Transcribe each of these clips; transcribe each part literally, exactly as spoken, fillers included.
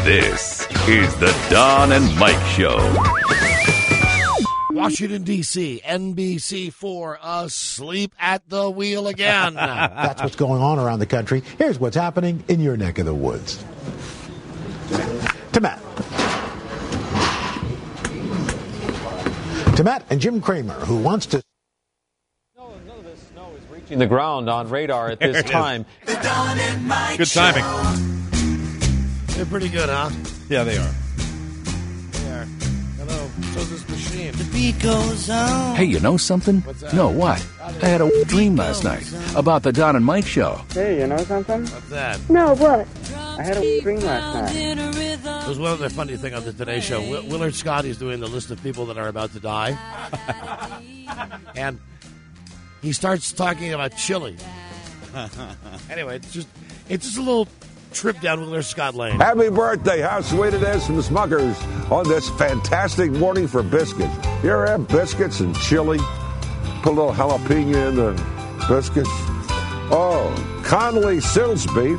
This is the Don and Mike Show. Washington, D C, N B C four, asleep at the wheel again. That's what's going on around the country. Here's what's happening in your neck of the woods. To Matt. To Matt and Jim Cramer, who wants to... No, none of this snow is reaching the ground on radar at this time. Good timing. They're pretty good, huh? Yeah, they are. They are. Hello. So's this machine. The beat goes on. Hey, you know something? What's that? No, what? I had a dream last night about the Don and Mike Show. Hey, you know something? What's that? No, what? I had a dream last night. It was one of the funny thing on the Today Show. Will- Willard Scott is doing the list of people that are about to die. And he starts talking about chili. Anyway, it's just it's just a little trip down Willard Scott Lane. Happy birthday. How sweet it is from Smuckers on this fantastic morning for biscuits. You ever have biscuits and chili? Put a little jalapeno in the biscuits. Oh, Connolly Silsby.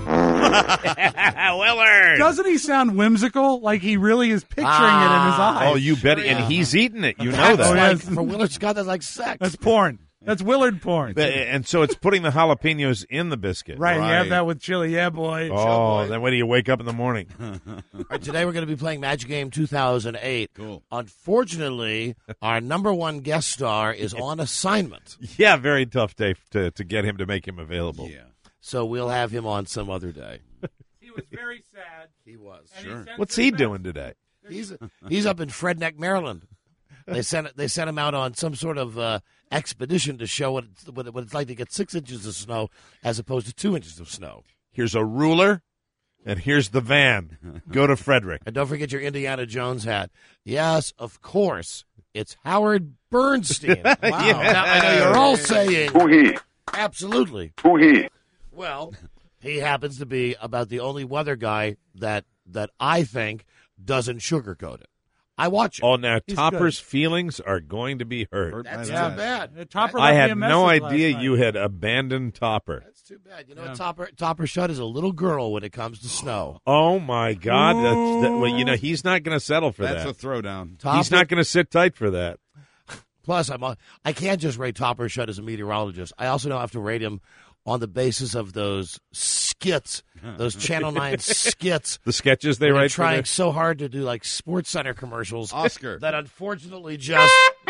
Willard! Doesn't he sound whimsical? Like he really is picturing Ah. it in his eyes. Oh, you bet. Sure, And yeah. he's eating it. You know That's that. like, yes. for Willard Scott, that's like sex. That's porn. That's Willard porn. And so it's putting the jalapenos in the biscuit. Right, you have that with chili. Yeah, boy. Oh, then wait till you wake up in the morning. All right, today we're going to be playing Magic Game two thousand eight. Cool. Unfortunately, our number one guest star is on assignment, Yeah, very tough day to, to get him to make him available. Yeah. so we'll have him on some other day. He was very sad. He was. Sure. What's he doing today? He's he's up in Fredneck, Maryland. They sent they sent him out on some sort of uh, expedition to show what it's, what, it- what it's like to get six inches of snow as opposed to two inches of snow. Here's a ruler, and here's the van. Go to Frederick. And don't forget your Indiana Jones hat. Yes, of course, it's Howard Bernstein. Wow. Now, I know you're all saying, Who he? absolutely. Who he? Well, he happens to be about the only weather guy that that I think doesn't sugarcoat it. I watch it. Oh, now He's Topper's feelings are going to be hurt. Hurt by That's that. too bad. Uh, Topper I left me had a no message idea last night. you had abandoned Topper. That's too bad. You know, Yeah. what Topper Topper Shut is a little girl when it comes to snow. Oh, my God. That's, that, well, you know, he's not going to settle for That's that. a throwdown. Topper, He's not going to sit tight for that. Plus, I'm a, I can't just rate Topper Shut as a meteorologist. I also don't have to rate him on the basis of those skits, those Channel nine skits. The sketches they They're write for trying their- so hard to do like Sports Center commercials. Oscar. That unfortunately just,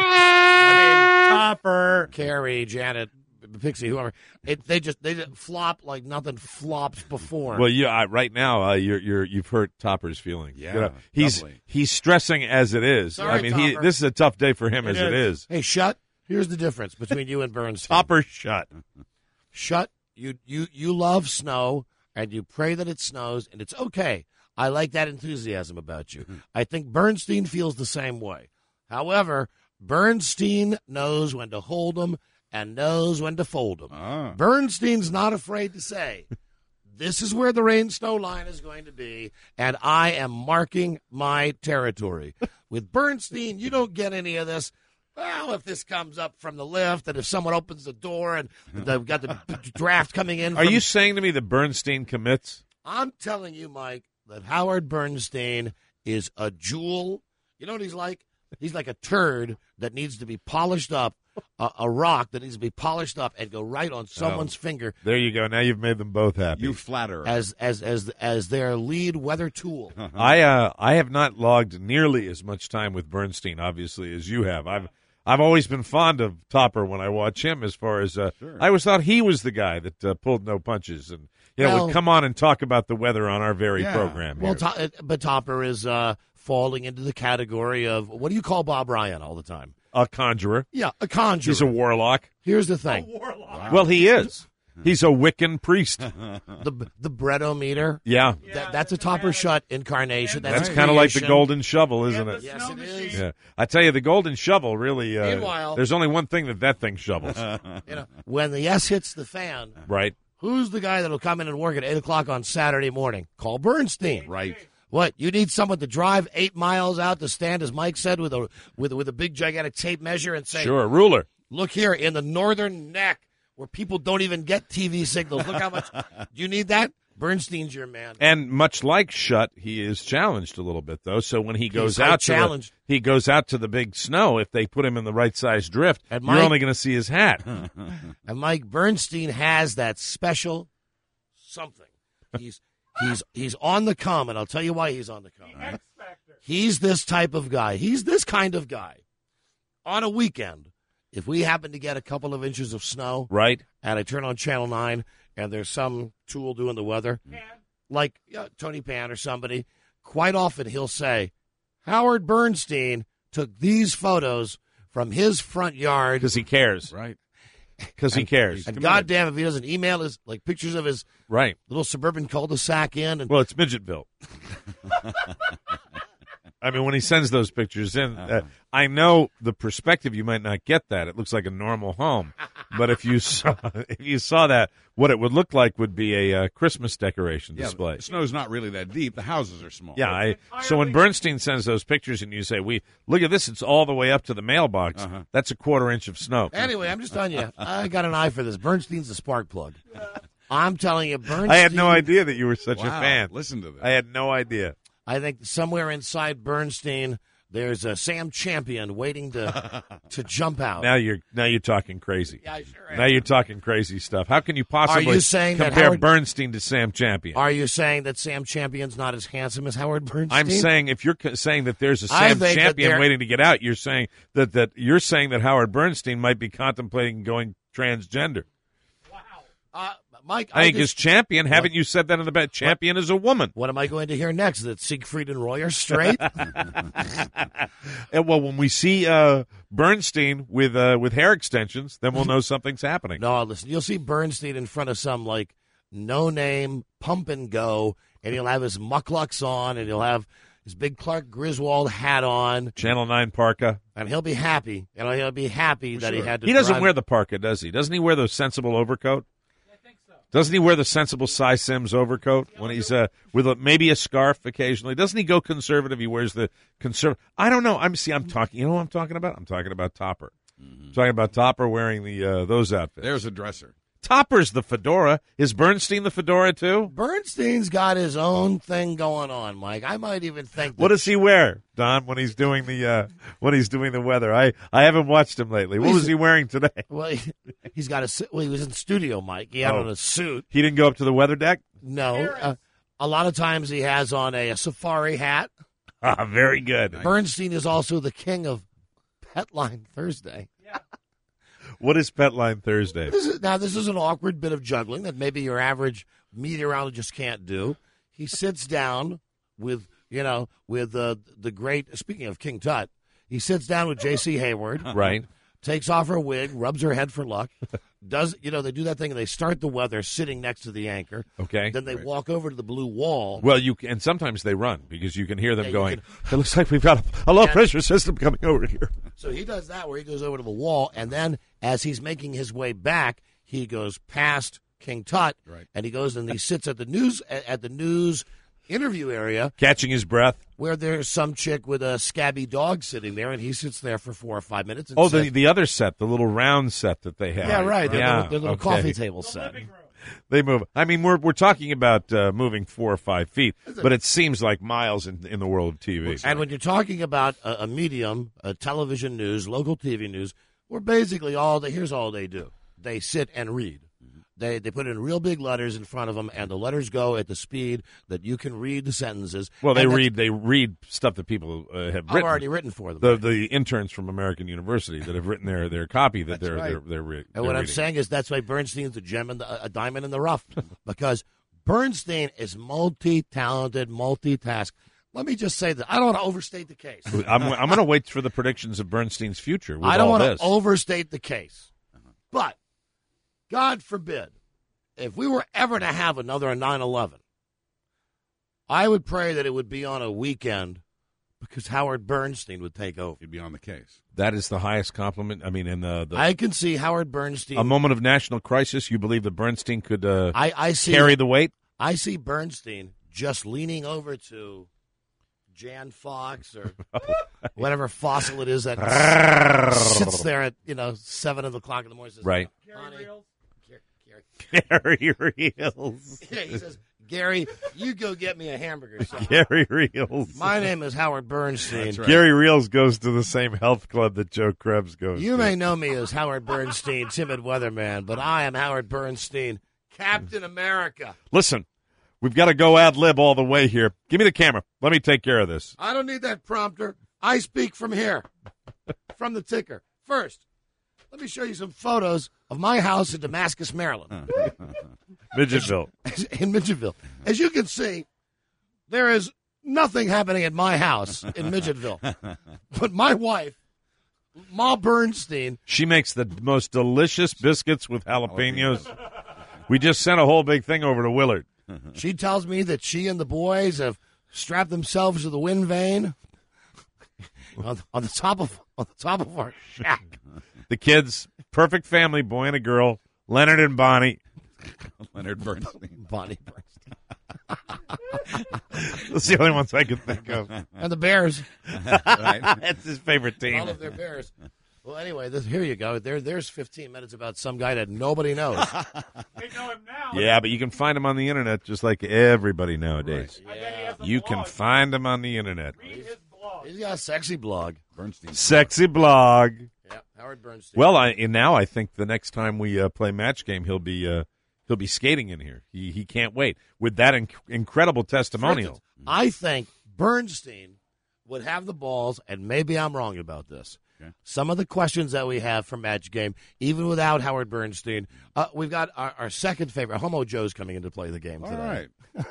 I Topper. mean, Carrie, Janet, Pixie, whoever, it, they just they just flop like nothing flopped before. Well, you uh, right now uh, you're you're you've hurt Topper's feelings. Yeah, You know, he's doubly. he's stressing as it is. Sorry, I mean, he, Topper. this is a tough day for him It as it is. is. Hey, Shut. Here's the difference between you and Bernstein. Topper shut. Shut. You you you love snow and you pray that it snows and it's okay. I like that enthusiasm about you. I think Bernstein feels the same way. However, Bernstein knows when to hold 'em and knows when to fold 'em. Ah. Bernstein's not afraid to say, this is where the rain snow line is going to be, and I am marking my territory. With Bernstein, you don't get any of this. Well, if this comes up from the lift, and if someone opens the door and they've got the draft coming in. Are from- you saying to me that Bernstein commits? I'm telling you, Mike, that Howard Bernstein is a jewel. You know what he's like? He's like a turd that needs to be polished up, a, a rock that needs to be polished up and go right on someone's finger There you go. Now you've made them both happy. You flatter. as as as as their lead weather tool. I uh, I have not logged nearly as much time with Bernstein, obviously, as you have. I've I've always been fond of Topper when I watch him. As far as uh, Sure. I always thought he was the guy that uh, pulled no punches and you know Well- would come on and talk about the weather on our very Yeah. program. Well, here. to, but Topper is uh, falling into the category of what do you call Bob Ryan all the time? a conjurer. Yeah, a conjurer. He's a warlock. Here's the thing: Well, he is. He's a Wiccan priest. the the breadometer. Yeah, That, that's a Topper Shut incarnation. That's, that's kind of like the creation. golden shovel, isn't it? Yes, it is. Yeah, I tell you, the golden shovel really. Uh, Meanwhile- there's only one thing that that thing shovels, You know, when the S hits the fan, right? who's the guy that'll come in and work at eight o'clock on Saturday morning? Call Bernstein. Right. What, you need someone to drive eight miles out to stand, as Mike said, with a with with a big gigantic tape measure and say, Sure, a ruler. "Look here in the northern neck where people don't even get T V signals. Look how much." Do you need that? Bernstein's your man. And much like Schutt, he is challenged a little bit, though. So when he goes He's out to the, challenged. he goes out to the big snow, if they put him in the right size drift, And you're Mike- only going to see his hat. And Mike Bernstein has that special something. He's he's he's on the come, and I'll tell you why he's on the come. He's this type of guy. He's this kind of guy. On a weekend, if we happen to get a couple of inches of snow, Right? and I turn on Channel nine, and there's some tool doing the weather, like uh, Tony Pan or somebody, quite often he'll say, Howard Bernstein took these photos from his front yard. Because he cares. Right. Because he cares. And goddamn, if he doesn't email his like pictures of his Right. little suburban cul-de-sac in, and Well, it's Midgetville. I mean, when he sends those pictures in, uh, I know the perspective, you might not get that. It looks like a normal home. But if you saw if you saw that, what it would look like would be a uh, Christmas decoration Yeah, display. the snow's not really that deep. The houses are small. Yeah, I, so when Bernstein sends those pictures and you say, "We look at this, it's all the way up to the mailbox," Uh-huh. that's a quarter inch of snow. anyway, I'm just telling you, I got an eye for this. Bernstein's a spark plug. I'm telling you, Bernstein. I had no idea that you were such Wow, a fan. listen to that. I had no idea. I think somewhere inside Bernstein, there's a Sam Champion waiting to to jump out. Now you're now you're talking crazy. Yeah, I sure am. Now you're talking crazy stuff. How can you possibly Are you saying that compare Howard- Bernstein to Sam Champion? Are you saying that Sam Champion's not as handsome as Howard Bernstein? I'm saying if you're co- saying that there's a I Sam think that Champion there- waiting to get out, you're saying that, that you're saying that Howard Bernstein might be contemplating going transgender. Uh, Mike, I think just- as Champion, haven't you said that in the bet? Champion is a woman. What am I going to hear next? That Siegfried and Roy are straight? And well, when we see uh, Bernstein with uh, with hair extensions, then we'll know something's happening. No, listen, you'll see Bernstein in front of some, like, no-name pump and go, and he'll have his mucklucks on, and he'll have his big Clark Griswold hat on, Channel nine parka. and he'll be happy. You know, he'll be happy that he had to He doesn't drive- wear the parka, does he? Doesn't he wear the sensible overcoat? Doesn't he wear the sensible Cy Sims overcoat when he's uh, with a, maybe a scarf occasionally? Doesn't he go conservative? He wears the conservative. I don't know. I'm see. I'm talking. You know what I'm talking about? I'm talking about Topper. I'm talking about Topper wearing the uh, those outfits. There's a dresser. Topper's the fedora. Is Bernstein the fedora too? Bernstein's got his own thing going on, Mike. I might even think that What does he wear, Don, when he's doing the uh, when he's doing the weather? I, I haven't watched him lately. What was he wearing today? Well, he, he's got a su- well, he was in studio, Mike. He had Oh. on a suit. He didn't go up to the weather deck. No, uh, a lot of times he has on a, a safari hat. Ah, very good. Bernstein is also the king of Petline Thursday. What is Petline Thursday? This is, now, this is an awkward bit of juggling that maybe your average meteorologist can't do. He sits down with, you know, with uh, the great, speaking of King Tut, he sits down with J C Hayward. Right. Takes off her wig, rubs her head for luck. Does you know they do that thing and they start the weather sitting next to the anchor. Okay. Then they walk over to the blue wall. Well, you and sometimes they run because you can hear them Yeah, you going. can- It looks like we've got a, a low And- pressure system coming over here. So he does that where he goes over to the wall, and then as he's making his way back, he goes past King Tut, Right. and he goes and he sits at the news at, at the news interview area Catching his breath. where there's some chick with a scabby dog sitting there, and he sits there for four or five minutes. And Oh, the says, the other set, the little round set that they have. yeah, right, their Yeah, little, their little okay. coffee table set. They move. I mean, we're we're talking about uh, moving four or five feet, but it seems like miles in in the world of T V. And when you're talking about a, a medium, a television news, local T V news, we're basically all they here's all they do: they sit and read. They they put in real big letters in front of them, and the letters go at the speed that you can read the sentences. Well, they And that's- read they read stuff that people uh, have I've written. already written for them. the the interns from American University that have written their, their copy that they're, right. they're they're re- And they're what I'm reading. saying is that's why Bernstein's a gem in the, a diamond in the rough, because Bernstein is multi-talented, multitask. Let me just say that I don't want to overstate the case. I'm I'm going to wait for the predictions of Bernstein's future. With I don't all want this. to overstate the case, but God forbid, if we were ever to have another nine eleven, I would pray that it would be on a weekend because Howard Bernstein would take over. He'd be on the case. That is the highest compliment. I mean, in the, the I can see Howard Bernstein. a moment of national crisis, you believe that Bernstein could uh, I, I see carry the weight? I see Bernstein just leaning over to Jan Fox or whatever fossil it is that sits there at you know seven o'clock in the morning. and Says, Right. Honey, Gary- Gary- Carry reels. Yeah, he says, Gary, you go get me a hamburger sandwich. Gary Reels. My name is Howard Bernstein. Right. Gary Reels goes to the same health club that Joe Krebs goes You to. may know me as Howard Bernstein, timid weatherman, but I am Howard Bernstein, Captain America. Listen, we've got to go ad lib all the way here. Give me the camera. Let me take care of this. I don't need that prompter. I speak from here, from the ticker. First, let me show you some photos of my house in Damascus, Maryland. Midgetville. In Midgetville. As you can see, there is nothing happening at my house in Midgetville. But my wife, Ma Bernstein. She makes the most delicious biscuits with jalapenos. We just sent a whole big thing over to Willard. She tells me that she and the boys have strapped themselves to the wind vane on, on the top of on the top of our shack. The kids, perfect family, boy and a girl, Leonard and Bonnie. Leonard Bernstein. Bonnie Bernstein. That's the only ones I can think of. And the Bears. Right. That's his favorite team. All of their Bears. Well, anyway, this, here you go. There, there's fifteen minutes about some guy that nobody knows. They know him now. Yeah, but you can find him on the internet just like everybody nowadays. I bet he has a You blog. can find him on the internet. Read his blog. He's got a sexy blog. Bernstein. Sexy blog. Yeah, Howard Bernstein. Well, I, and now I think the next time we uh, play match game, he'll be uh, he'll be skating in here. He he can't wait with that inc- incredible testimonial. I think Bernstein would have the balls, and maybe I'm wrong about this. Okay. Some of the questions that we have for match game, even without Howard Bernstein, uh, we've got our, our second favorite, Homo Joe's coming in to play the game All today.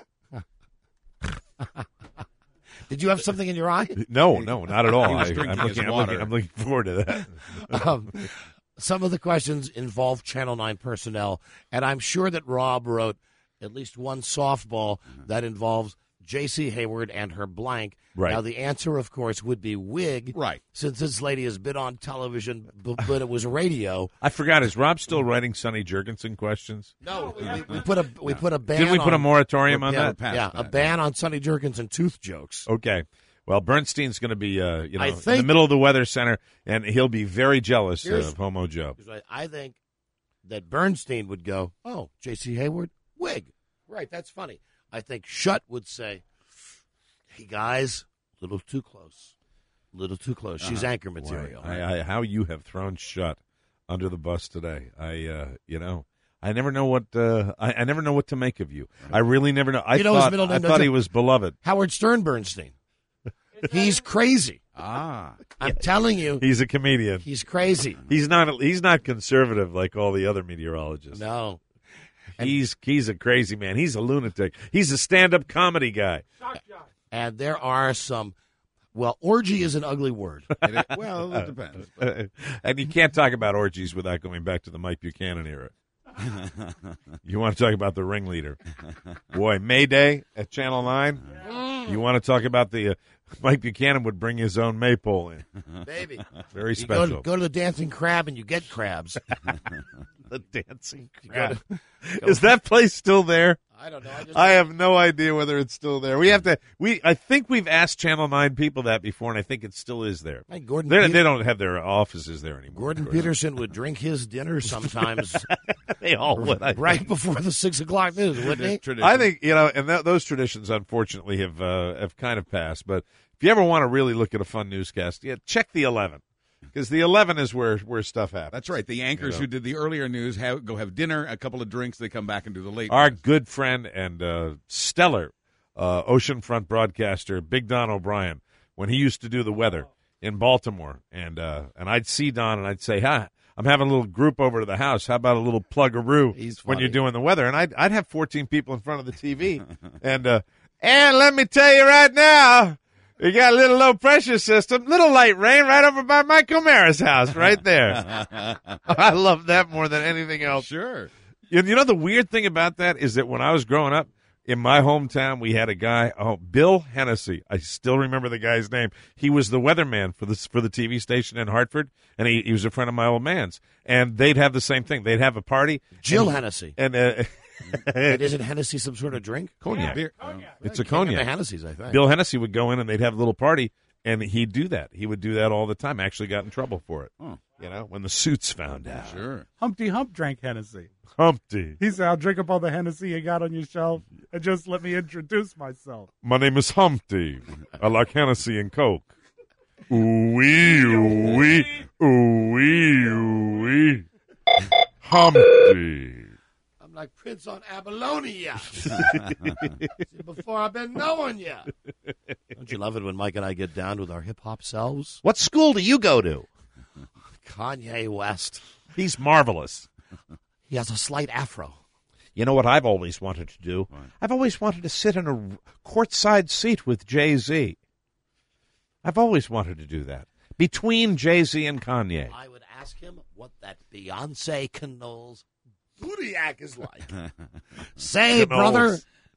right. Did you have something in your eye? No, no, not at all. He was I, drinking I'm, his looking, I'm, water. looking, I'm looking forward to that. um, some of the questions involve Channel nine personnel, and I'm sure that Rob wrote at least one softball that involves J C. Hayward and her blank. Right. Now, the answer, of course, would be wig. Right. Since this lady has been on television, b- but it was radio. I forgot. Is Rob still writing Sonny Jurgensen questions? No, we, we put a we put a ban. Didn't we put a on- moratorium on yeah, that? Past Yeah, a that. ban on Sonny Jurgensen tooth jokes. Okay. Well, Bernstein's going to be, uh, you know, I in the think- middle of the weather center, and he'll be very jealous Here's- of Homo Joe. Because I I think that Bernstein would go, oh, J C. Hayward, wig. Right, that's funny. I think Shutt would say, hey, guys, a little too close. A little too close. She's anchor material. I, I, how you have thrown Shut under the bus today. I, uh, you know, I never know what uh, I, I never know what to make of you. I really never know. I You know his thought, middle I name, thought don't he you? was beloved. Howard Stern Bernstein. He's crazy. Ah. I'm telling you, He's a comedian. he's crazy. He's not. He's not conservative like all the other meteorologists. No. He's he's a crazy man. He's a lunatic. He's a stand-up comedy guy. And there are some, well, orgy is an ugly word. It is- well, it depends. but- And you can't talk about orgies without going back to the Mike Buchanan era. You want to talk about the ringleader. Boy, Mayday at Channel nine. You want to talk about the uh, Mike Buchanan would bring his own maypole in. Baby. Very You go, special. to, go to the Dancing Crab and you get crabs. The dancing You go crab. to- go- Is that place still there? I don't know. I just, I have no idea whether it's still there. We have to. We I think we've asked Channel nine people that before, and I think it still is there. Hey, Gordon They, Peter- they don't have their offices there anymore. Gordon Peterson would drink his dinner sometimes They all would. I right think. before the six o'clock news, wouldn't he? Tradition. I think you know, and that, those traditions unfortunately have uh, have kind of passed. But if you ever want to really look at a fun newscast, yeah, check the eleven because the eleven is where where stuff happens. That's right. The anchors You know. who did the earlier news have, go have dinner, a couple of drinks, they come back and do the late Our news. good friend and uh, stellar uh, oceanfront broadcaster, Big Don O'Brien, when he used to do the weather in Baltimore, and uh, and I'd see Don and I'd say, "Hi, I'm having a little group over to the house. How about a little plug-a-roo He's when funny. you're doing the weather?" And I'd I'd have fourteen people in front of the T V, and uh, and let me tell you right now. We got a little low pressure system, little light rain right over by Mike O'Mara's house, right there. I love that more than anything else. Sure. And you know the weird thing about that is that when I was growing up in my hometown, we had a guy, oh, Bill Hennessy. I still remember the guy's name. He was the weatherman for this for the T V station in Hartford, and he, he was a friend of my old man's. And they'd have the same thing. They'd have a party. Jill and, Hennessy. and uh, And isn't Hennessy some sort of drink? cognac. Beer. It's a Can't get the cognac. Hennessy's, I think. Bill Hennessy would go in and they'd have a little party, And he'd do that. He would do that all the time. Actually got in trouble for it. Oh. You know, when the suits found out. Sure. Humpty Hump drank Hennessy. Humpty. He said, I'll drink up all the Hennessy you got on your shelf and just let me introduce myself. My name is Humpty. I like Hennessy and Coke. Ooh-wee, ooh-wee, ooh-wee, ooh-wee. Humpty. I'm like Prince on Abalone. Before I've been knowing you. Don't you love it when Mike and I get down with our hip-hop selves? What school do you go to? Kanye West. He's marvelous. He has a slight afro. You know what I've always wanted to do? What? I've always wanted to sit in a courtside seat with Jay-Z. I've always wanted to do that. Between Jay-Z and Kanye. I would ask him what that Beyonce Knowles booty-ack is like. Say, Knowles. brother,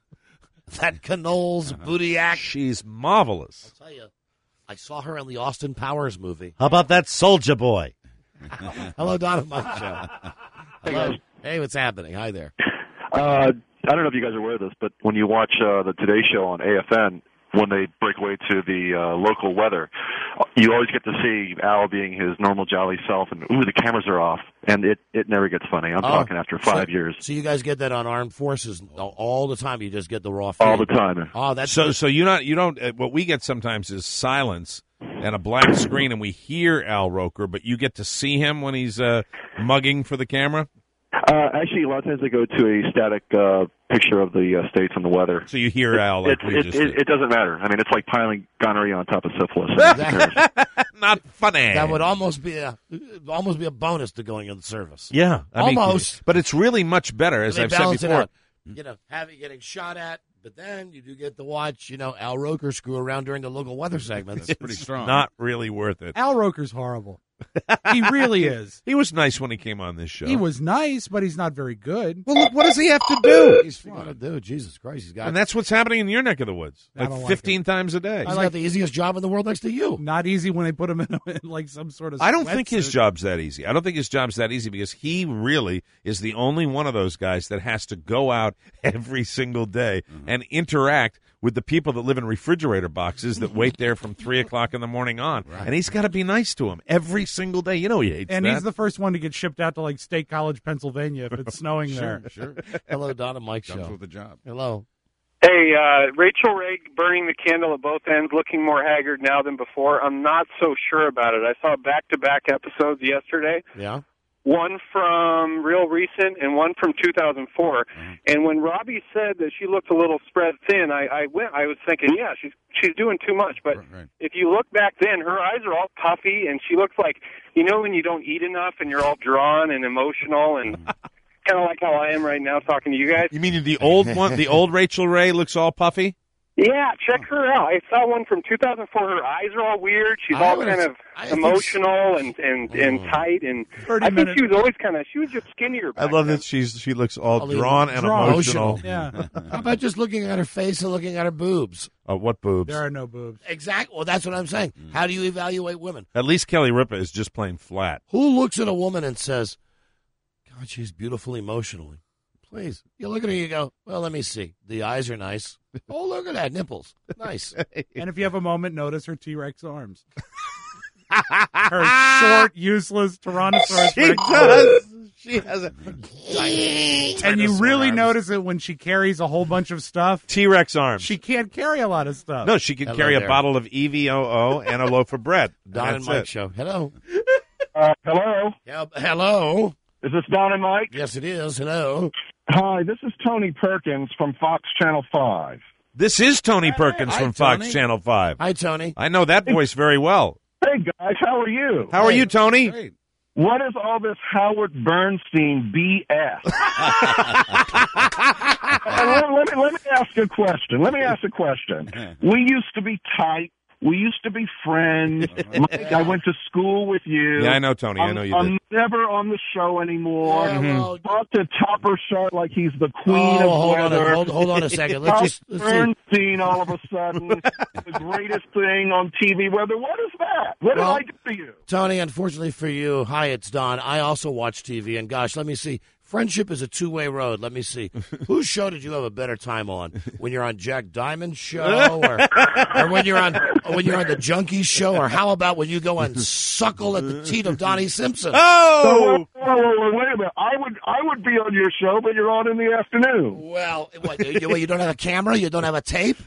that Knowles booty-ack. She's marvelous. I'll tell you, I saw her in the Austin Powers movie. How about that Soldier Boy? Hello, Donna Mike Show. Hello. Hey, what's happening? Hi there. Uh, I don't know if you guys are aware of this, but when you watch uh, the Today Show on A F N, when they break away to the uh, local weather, you always get to see Al being his normal jolly self, and ooh, the cameras are off, and it, it never gets funny. I'm Oh, talking after five so, years. So you guys get that on Armed Forces all the time? You just get the raw feed? All the time. Oh, that's so. good. So you not you don't. Uh, what we get sometimes is silence and a black screen, and we hear Al Roker, but you get to see him when he's uh, mugging for the camera. Uh, actually, a lot of times they go to a static uh, picture of the uh, states and the weather. So you hear Al like it, we it, just it, did. it doesn't matter. I mean, it's like piling gonorrhea on top of syphilis. Not funny. That would almost be a almost be a bonus to going in the service. Yeah, I mean, almost. but it's really much better, as They I've said balance it before. out. You know, having getting shot at, but then you do get to watch, you know, Al Roker screw around during the local weather segments. That's pretty strong. Not really worth it. Al Roker's horrible. He really is. He was nice when he came on this show. He was nice, but he's not very good. Well, look, what does he have to do? He's going to do. Jesus Christ, he's got. And that's what's happening in your neck of the woods, I like don't like fifteen times a day. he's got the easiest job in the world next to you. Not easy when they put him in, a, in like some sort of. I don't think his sweatsuit. job's that easy. I don't think his job's that easy because he really is the only one of those guys that has to go out every single day Mm-hmm. and interact with the people that live in refrigerator boxes that wait there from three o'clock in the morning on. Right. And he's got to be nice to them every single day. You know he hates And that. he's the first one to get shipped out to like State College, Pennsylvania, if it's snowing Sure, there. sure. Hello, Donna Mike Jumps Show. with the job. Hello. Hey, uh, Rachel Ray burning the candle at both ends, looking more haggard now than before. I'm not so sure about it. I saw back-to-back episodes yesterday, Yeah. one from real recent and one from two thousand four. Mm-hmm. And when Robbie said that she looked a little spread thin, I, I went. I was thinking, yeah, she's she's doing too much. But Right, right. if you look back then, her eyes are all puffy, and she looks like, you know, when you don't eat enough and you're all drawn and emotional and. Kind of like how I am right now talking to you guys. You mean the old one? The old Rachel Ray looks all puffy? Yeah, check her out. I saw one from two thousand four. Her eyes are all weird. She's I all would- kind of I think- emotional and and and Mm. tight. And thirty I think minutes. she was always kind of. She was just skinnier. I back love then. that she's she looks all All drawn and drawn. emotional. Yeah. How about just looking at her face and looking at her boobs? Oh, what boobs? There are no boobs. Exactly. Well, that's what I'm saying. How do you evaluate women? At least Kelly Ripa is just plain flat. Who looks at a woman and says, God, she's beautiful emotionally? Please. You look at her and you go, well, let me see. The eyes are nice. Oh, look at that. Nipples. Nice. And if you have a moment, notice her T-Rex arms. Her short, useless Tyrannosaurus She Rex does. She has a And you really arms. notice it when she carries a whole bunch of stuff. T-Rex arms. She can't carry a lot of stuff. No, she could Hello carry there. a bottle of E V O O and a loaf of bread. Don and That's Mike it. Show. Hello. Uh, hello? Yeah, hello. Is this Don and Mike? Yes, it is. Hello. Hi, this is Tony Perkins from Fox Channel five. This is Tony Perkins Hi, from Fox Tony. Channel five. Hi, Tony. I know that voice very well. Hey, guys, how are you? How are you, Tony? Great. What is all this Howard Bernstein B S? And let, let me, let me ask a question. Let me ask a question. We used to be tight. We used to be friends. Mike, I went to school with you. Yeah, I know, Tony. I I'm, know you I'm did. never on the show anymore. Yeah, well, Talk to Topper Sharp like he's the queen oh, of hold on, weather. a, hold, hold on a second. Let's Howard just let's see. Bernstein all of a sudden, the greatest thing on T V weather. What is that? What Well, did I do to you? Tony, unfortunately for you, hi, it's Don. I also watch T V, and gosh, let me see. Friendship is a two-way road. Let me see. Whose show did you have a better time on? When you're on Jack Diamond's show, or, or when you're on or when you're on the Junkies show, or how about when you go and suckle at the teat of Donnie Simpson? Oh, wait, wait, wait a minute. I would I would be on your show, but you're on in the afternoon. Well, what, you, you don't have a camera? You don't have a tape?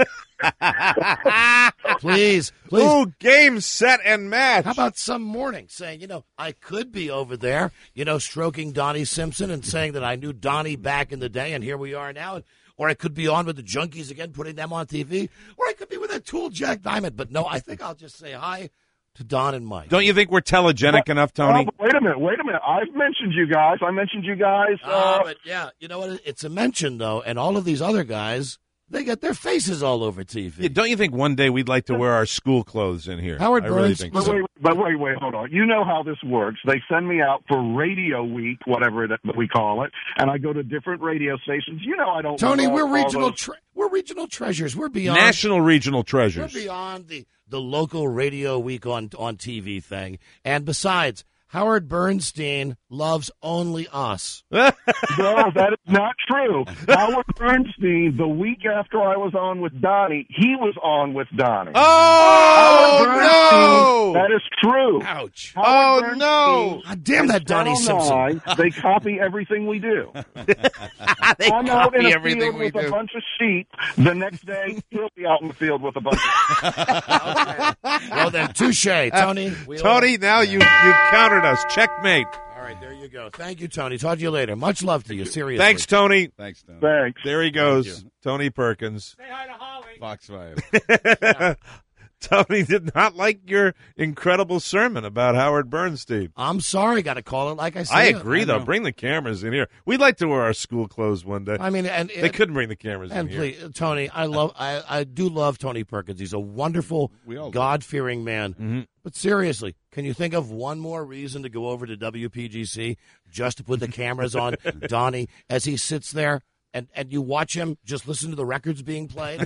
Please, please. Ooh, game, set, and match. How about some morning saying, you know, I could be over there, you know, stroking Donnie Simpson and saying that I knew Donnie back in the day, and here we are now. Or I could be on with the Junkies again, putting them on T V. Or I could be with that tool Jack Diamond. But no, I think I'll just say hi to Don and Mike. Don't you think we're telegenic Well, enough, Tony? well, wait a minute, wait a minute. I've mentioned you guys. I mentioned you guys. Uh, Uh, but yeah, you know what? It's a mention, though, and all of these other guys, they got their faces all over T V. Yeah, don't you think one day we'd like to wear our school clothes in here? Howard I really Burns- think But so. wait, but wait, wait, hold on. You know how this works. They send me out for Radio Week, whatever that we call it, and I go to different radio stations. You know I don't. Tony, know we're all regional. those- Tre- we're regional treasures. We're beyond National regional We're treasures. beyond the the local Radio Week on on T V thing. And besides, Howard Bernstein loves only us. No, that is not true. Howard Bernstein, the week after I was on with Donnie, he was on with Donnie. Oh, Howard no! Bernstein, that is true. Ouch. Howard Oh, Bernstein no! God damn that Donnie and Simpson. I, they copy everything we do. They I'm out in copy a everything field we with a do. bunch of sheep. The next day, he'll be out in the field with a bunch of Well then, touche, Tony. We Tony, now you, you've countered us. Checkmate. All right, there you go. Thank you, Tony. Talk to you later. Much love to you. Seriously. Thanks, Tony. Thanks, Tom. Thanks. There he goes. Tony Perkins. Say hi to Holly. Foxfire. Tony did not like your incredible sermon about Howard Bernstein. I'm sorry. Got to call it like I said. I agree, I though. know. Bring the cameras in here. We'd like to wear our school clothes one day. I mean, and, they couldn't bring the cameras And in please, here. Tony, I love, I, I do love Tony Perkins. He's a wonderful, We all do. God-fearing man. Mm-hmm. But seriously, can you think of one more reason to go over to W P G C just to put the cameras on Donnie as he sits there and, and you watch him just listen to the records being played?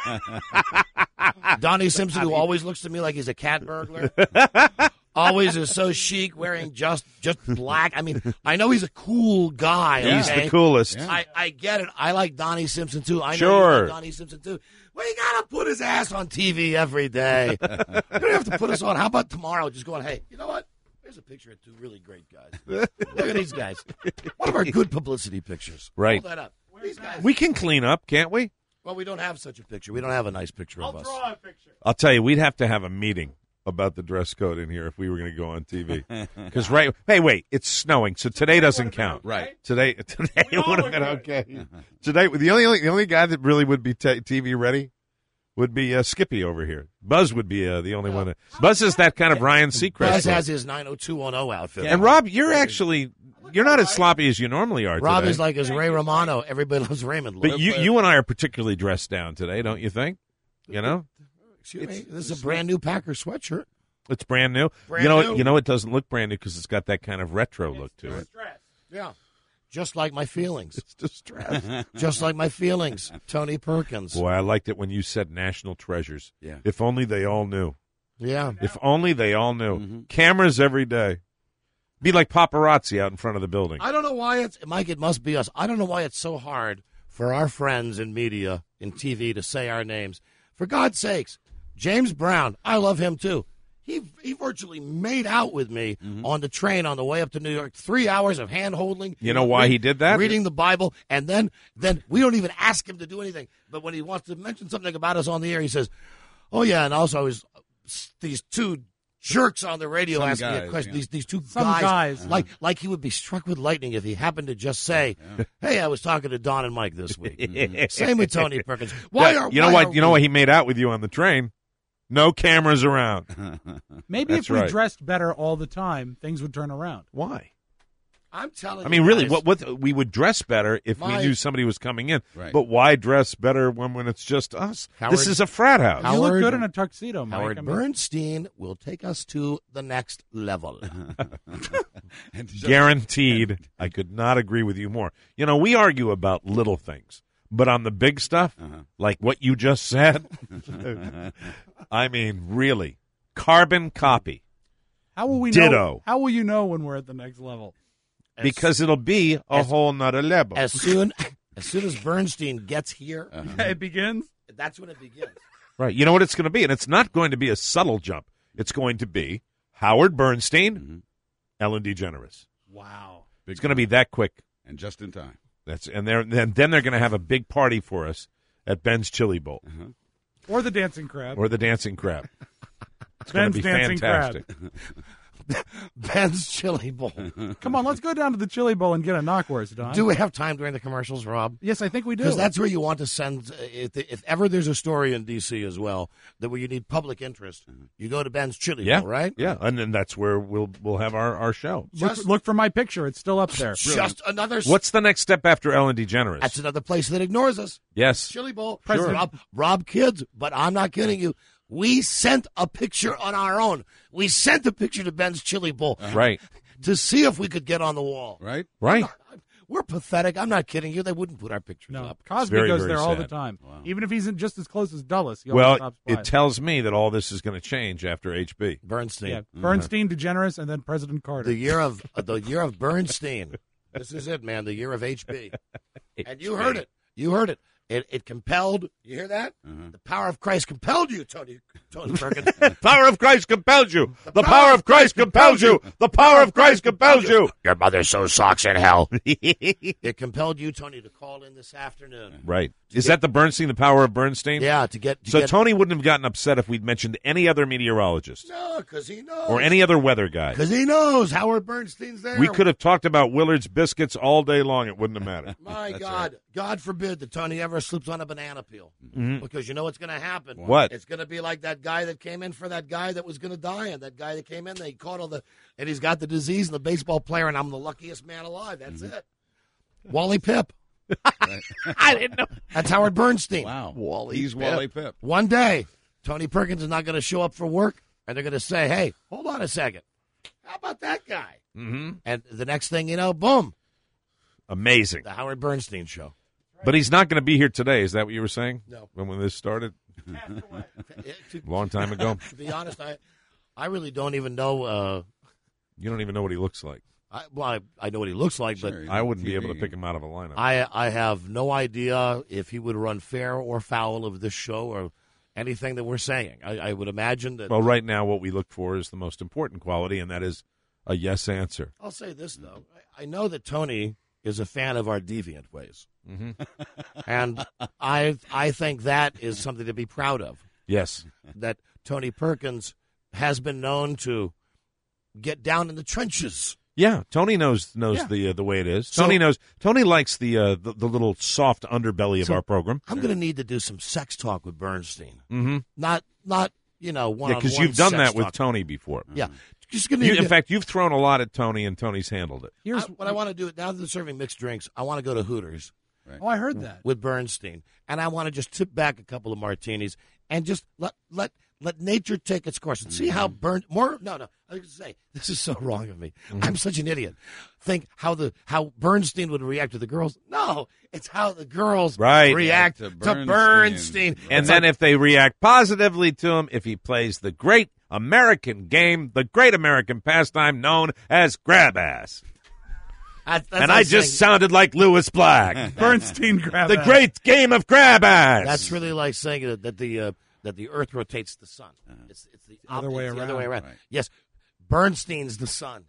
Donnie Simpson, who always looks to me like he's a cat burglar. Always is so chic, wearing just just black. I mean, I know he's a cool guy. He's okay? the coolest. I, I get it. I like Donnie Simpson, too. I know Sure. you like Donnie Simpson, too. Well, you got to put his ass on T V every day. You don't have to put us on. How about tomorrow just going, hey, you know what? Here's a picture of two really great guys. Look at these guys. One of our good publicity pictures. Right. Hold that up. These guys. We can clean up, can't we? Well, we don't have such a picture. We don't have a nice picture I'll of us. draw a picture. I'll tell you, we'd have to have a meeting about the dress code in here if we were going to go on T V. Because right, hey, wait, it's snowing, so today doesn't count. Right. Today, today We all would have look been good. okay. Today, the only the only guy that really would be t- T V ready would be uh, Skippy over here. Buzz would be uh, the only one. That, Buzz is that kind of Ryan Seacrest. Buzz look. has his nine oh two one oh outfit. And Rob, you're actually you're not as sloppy as you normally are. Rob today. is like his Ray Romano. Everybody loves Raymond. But you you and I are particularly dressed down today, don't you think? You know, Excuse me. This is a brand new Packer sweatshirt. it's brand new. Brand you know, new. you know, it doesn't look brand new because it's got that kind of retro look to it. Stress. Yeah. Just like my feelings. It's distressed. Just like my feelings. Tony Perkins. Boy, I liked it when you said national treasures. Yeah. If only they all knew. Yeah. If only they all knew. Mm-hmm. Cameras every day. Be like paparazzi out in front of the building. I don't know why it's, Mike, it must be us. I don't know why it's so hard for our friends in media, in T V, to say our names. For God's sakes, James Brown, I love him too. He he virtually made out with me Mm-hmm. on the train on the way up to New York. Three hours of hand holding. You know why he did that? Reading the Bible, and then then we don't even ask him to do anything. But when he wants to mention something about us on the air, he says, "Oh yeah," and also I was these two jerks on the radio Some asking me a guys, question. yeah. These these two Some guys, guys. like like he would be struck with lightning if he happened to just say, "Hey, I was talking to Don and Mike this week." Same with Tony Perkins. Why Yeah, are you know why what? are You know we- why he made out with you on the train? No cameras around. Maybe That's if we right. dressed better all the time, things would turn around. Why? I'm telling. I mean, you really, guys, what, what we would dress better if My- we knew somebody was coming in. Right. But why dress better when, when it's just us? Howard- this is a frat house. Howard- you look good in a tuxedo, Mike. Howard I mean, Bernstein will take us to the next level. And just- Guaranteed. I could not agree with you more. You know, we argue about little things, but on the big stuff, Uh-huh. like what you just said, I mean, really, carbon copy. how will we Ditto. know? How will you know when we're at the next level? because it'll be a as, whole nother level. As soon as soon as Bernstein gets here, uh-huh. it begins. That's when it begins. Right. You know what it's going to be, and it's not going to be a subtle jump. It's going to be Howard Bernstein, mm-hmm. Ellen DeGeneres. Wow. Big it's going to be that quick and just in time. That's and they're then then they're going to have a big party for us at Ben's Chili Bowl, uh-huh. or the Dancing Crab, or the Dancing Crab. It's Ben's going to be Dancing fantastic. Crab. Ben's Chili Bowl. Come on, let's go down to the Chili Bowl and get a knockwurst, Don. Do we have time during the commercials, Rob? Yes, I think we do. Because that's where you want to send, uh, if, if ever there's a story in D C as well, that where you need public interest, you go to Ben's Chili yeah, Bowl, right? Yeah, and then that's where we'll we'll have our, our show. Look, look for my picture. It's still up there. Just another... What's the next step after Ellen DeGeneres? That's another place that ignores us. Yes. Chili Bowl. Sure. Rob, Rob Kids, but I'm not kidding you. We sent a picture on our own. We sent a picture to Ben's Chili Bowl. Uh-huh. Right. To see if we could get on the wall. Right. Right. We're pathetic. I'm not kidding you. They wouldn't put our pictures no. up. Cosby very, goes very there sad. all the time. Wow. Even if he's in just as close as Dulles. He well, stops by. it tells me that all this is going to change after H B. Bernstein. Yeah. Bernstein, DeGeneres, and then President Carter. The year of uh, the year of Bernstein. This is it, man. The year of H B. And you heard it. You heard it. It, it compelled. You hear that? Uh-huh. The power of Christ compelled you, Tony. Tony Perkins. The power of Christ compels you. The, the power, power of Christ compels you. The power of Christ compels you. Your mother sews socks in hell. It compelled you, Tony, to call in this afternoon. Right. Is get, that the Bernstein, the power of Bernstein? Yeah, to get. To so get, Tony wouldn't have gotten upset if we'd mentioned any other meteorologist. No, because he knows. Or any other weather guy. Because he knows Howard Bernstein's there. We could have talked about Willard's biscuits all day long. It wouldn't have mattered. My God. Right. God forbid that Tony ever slips on a banana peel. Mm-hmm. Because you know what's going to happen. What? It's going to be like that guy that came in for that guy that was going to die, and that guy that came in, they caught all the, and he's got the disease, and the baseball player, and I'm the luckiest man alive. That's mm-hmm. it. Wally Pipp. I didn't know. That's Howard Bernstein. Wow. Wally He's Pipp. Wally Pipp. One day, Tony Perkins is not going to show up for work, and they're going to say, hey, hold on a second. How about that guy? Mm-hmm. And the next thing you know, boom. Amazing. The Howard Bernstein show. But he's not going to be here today. Is that what you were saying? No. When, when this started? Long time ago. To be honest, I I really don't even know. Uh, you don't even know what he looks like. I, well, I, I know what he looks like, sure, but I wouldn't T V. Be able to pick him out of a lineup. I I have no idea if he would run fair or foul of this show or anything that we're saying. I, I would imagine that. Well, right now, what we look for is the most important quality, and that is a yes answer. I'll say this, though. I, I know that Tony is a fan of our deviant ways. Mm-hmm. And I I think that is something to be proud of. Yes. That Tony Perkins has been known to get down in the trenches. Yeah, Tony knows knows yeah. the uh, the way it is. So, Tony knows. Tony likes the, uh, the the little soft underbelly of so our program. I'm going to need to do some sex talk with Bernstein. Mm-hmm. Not not you know one yeah, because you've done that with Tony before. Yeah, just gonna. You, in fact, you've thrown a lot at Tony, and Tony's handled it. Here's I, what I want to do. Now that they're serving mixed drinks, I want to go to Hooters. Right. Oh, I heard that with Bernstein, and I want to just tip back a couple of martinis and just let let let nature take its course and see how Bern more. No, no, I was going to say this is so wrong of me. Mm-hmm. I'm such an idiot. Think how the how Bernstein would react to the girls. No, it's how the girls right. react to to Bernstein. Bernstein. And it's then like, if they react positively to him, if he plays the great American game, the great American pastime known as grab ass. That's, that's and I just saying. sounded like Lewis Black. Bernstein grab the ass. great game of grab ass. That's really like saying that, that the uh, that the Earth rotates the sun. Uh-huh. It's it's the other way around. The other way around. Right. Yes, Bernstein's the sun.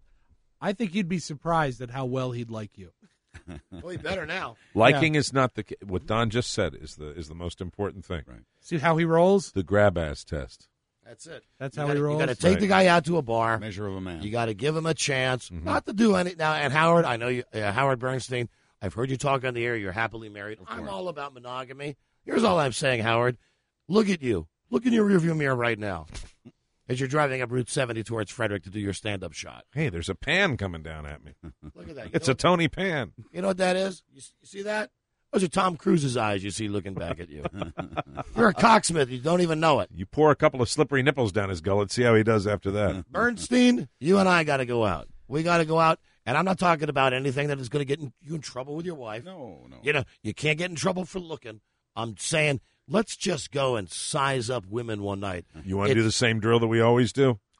I think you'd be surprised at how well he'd like you. Well, he better now. Liking yeah. is not the what Don just said is the is the most important thing. Right. See how he rolls? The grab ass test. That's it. That's you how gotta, he rolls. You got to take right. the guy out to a bar. Measure of a man. You got to give him a chance, mm-hmm. not to do any. Now, and Howard, I know you, uh, Howard Bernstein. I've heard you talk on the air. You're happily married. I'm all about monogamy. Here's all I'm saying, Howard. Look at you. Look in your rearview mirror right now as you're driving up Route seventy towards Frederick to do your stand-up shot. Hey, there's a pan coming down at me. Look at that. You It's know, a Tony pan. You know what that is? You, you see that? Those are Tom Cruise's eyes you see looking back at you. You're a cocksmith. You don't even know it. You pour a couple of slippery nipples down his gullet, see how he does after that. Bernstein, you and I got to go out. We got to go out, and I'm not talking about anything that is going to get in, you in trouble with your wife. No, no. You know, you can't get in trouble for looking. I'm saying let's just go and size up women one night. You want to do the same drill that we always do?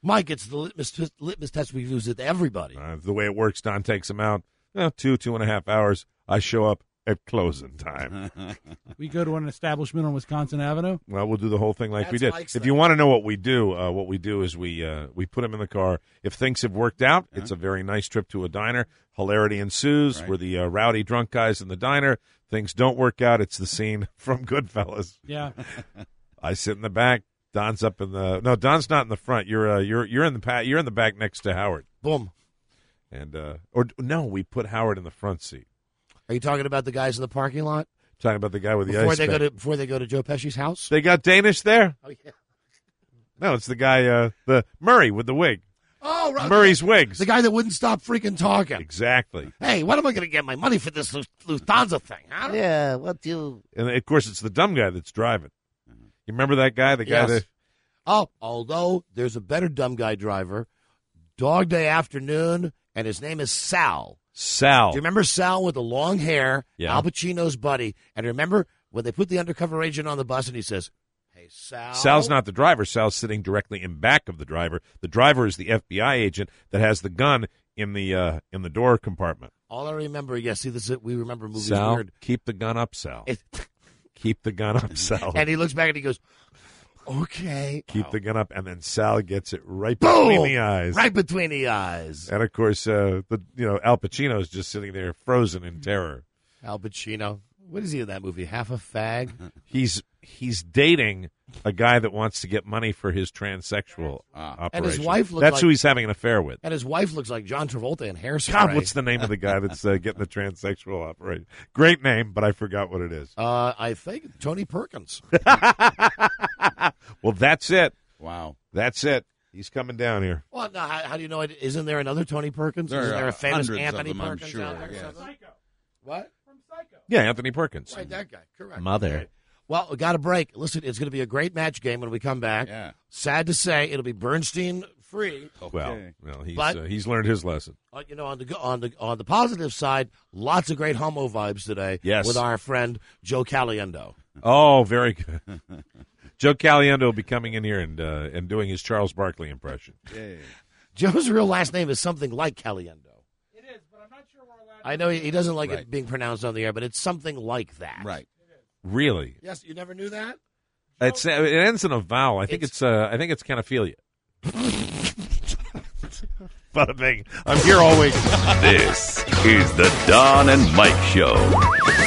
Mike, it's the litmus, litmus test we use with everybody. Uh, the way it works, Don takes him out. Eh, two, two and a half hours. I show up at closing time. We go to an establishment on Wisconsin Avenue. Well, we'll do the whole thing like That's we did. Mike's If thing. you want to know what we do, uh, what we do is we uh, we put him in the car. If things have worked out, it's a very nice trip to a diner. Hilarity ensues. Right. We're the uh, rowdy drunk guys in the diner. Things don't work out. It's the scene from Goodfellas. Yeah. I sit in the back. Don's up in the no. Don's not in the front. You're uh, you're you're in the pa- you're in the back next to Howard. Boom. And uh, or no, we put Howard in the front seat. Are you talking about the guys in the parking lot? Talking about the guy with the Before ice they go pack. to before they go to Joe Pesci's house? They got Danish there. Oh yeah. No, it's the guy, uh, the Murray with the wig. Oh, right. Murray's wigs. The guy that wouldn't stop freaking talking. Exactly. Hey, when am I going to get my money for this Lu- Lufthansa thing? Huh? Yeah, what do you... And of course, it's the dumb guy that's driving. You remember that guy? The guy Yes. that. Oh, although there's a better dumb guy driver, Dog Day Afternoon, and his name is Sal. Sal. Do you remember Sal with the long hair, Yeah. Al Pacino's buddy? And remember when they put the undercover agent on the bus and he says, hey, Sal. Sal's not the driver. Sal's sitting directly in back of the driver. The driver is the F B I agent that has the gun in the uh, in the door compartment. All I remember, yes, see, this is, we remember movies Sal, weird. keep the gun up, Sal. It- Keep the gun up, Sal. and he looks back and he goes, okay. Keep Wow. the gun up, and then Sal gets it right Boom! between the eyes. Right between the eyes. And of course, uh, the you know Al Pacino's just sitting there, frozen in terror. Al Pacino. What is he in that movie? Half a fag? He's he's dating a guy that wants to get money for his transsexual uh, operation. And his wife looks That's like- who he's having an affair with. And his wife looks like John Travolta in Hairspray. God, what's the name of the guy that's uh, getting the transsexual operation? Great name, but I forgot what it is. Uh, I think Tony Perkins. Well, that's it. Wow. That's it. He's coming down here. Well, now, how, how do you know it? Isn't there another Tony Perkins? There Isn't there are a famous hundreds of Anthony them, I'm Perkins sure, out there? or yes. something? What? Yeah, Anthony Perkins. Right, that guy. Correct. Mother. Okay. Well, we got a break. Listen, it's going to be a great match game when we come back. Yeah. Sad to say, it'll be Bernstein free. Well, Okay. well, he's But- uh, he's learned his lesson. Uh, you know, on the on the on the positive side, lots of great homo vibes today. Yes. with our friend Joe Caliendo. Oh, very good. Joe Caliendo will be coming in here and uh, and doing his Charles Barkley impression. Yeah. Joe's real last name is something like Caliendo. It is, but I'm not sure we're allowed I know he, he doesn't like Right. it being pronounced on the air, but it's something like that. Right. Really? Yes, you never knew that? It's, it ends in a vowel. I think It's- it's, uh, I think it's canophilia. Bada bing. I'm here all week. This is the Don and Mike Show.